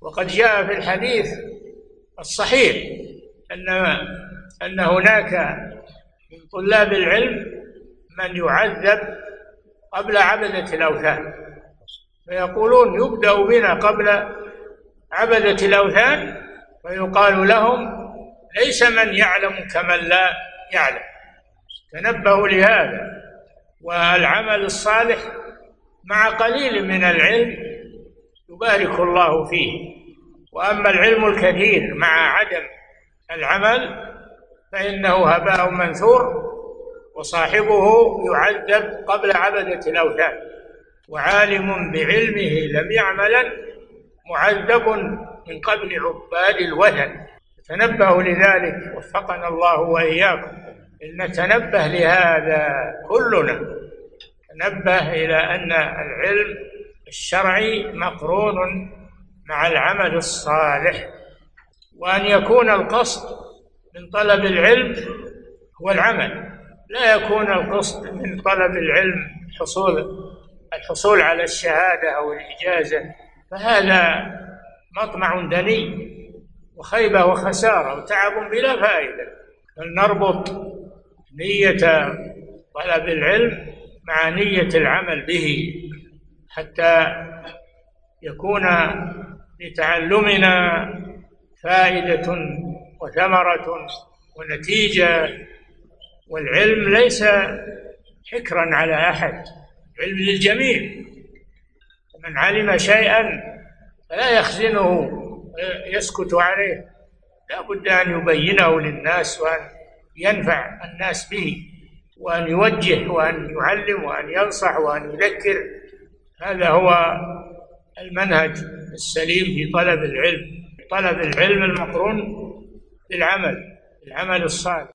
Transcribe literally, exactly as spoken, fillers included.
وقد جاء في الحديث الصحيح أن أن هناك من طلاب العلم من يعذب قبل عبدة الأوثان، فيقولون يبدأ بنا قبل عبدة الأوثان، فيقال لهم ليس من يعلم كمن لا يعلم. تنبهوا لهذا. والعمل الصالح مع قليل من العلم يبارك الله فيه، وأما العلم الكثير مع عدم العمل فإنه هباء منثور، وصاحبه يعذب قبل عبدة الأوثان. وعالم بعلمه لم يعملا معذب من قبل عباد الوثن. تنبهوا لذلك وفقنا الله وإياكم إن نتنبه لهذا كلنا، نتنبه إلى أن العلم الشرعي مقرون مع العمل الصالح، وأن يكون القصد من طلب العلم هو العمل، لا يكون القصد من طلب العلم حصول الحصول على الشهادة أو الإجازة، فهذا مطمع دني وخيبة وخسارة وتعب بلا فائدة. فلنربط نية طلب العلم مع نية العمل به حتى يكون لتعلمنا فائدة وثمرة ونتيجة. والعلم ليس حكرا على أحد، علم للجميع. من علم شيئا فلا يخزنه يسكت عليه، لا بد أن يبينه للناس وأن ينفع الناس به، وأن يوجه وأن يعلم وأن ينصح وأن يذكر. هذا هو المنهج السليم في طلب العلم. طلب العلم المقرون بالعمل، العمل الصالح.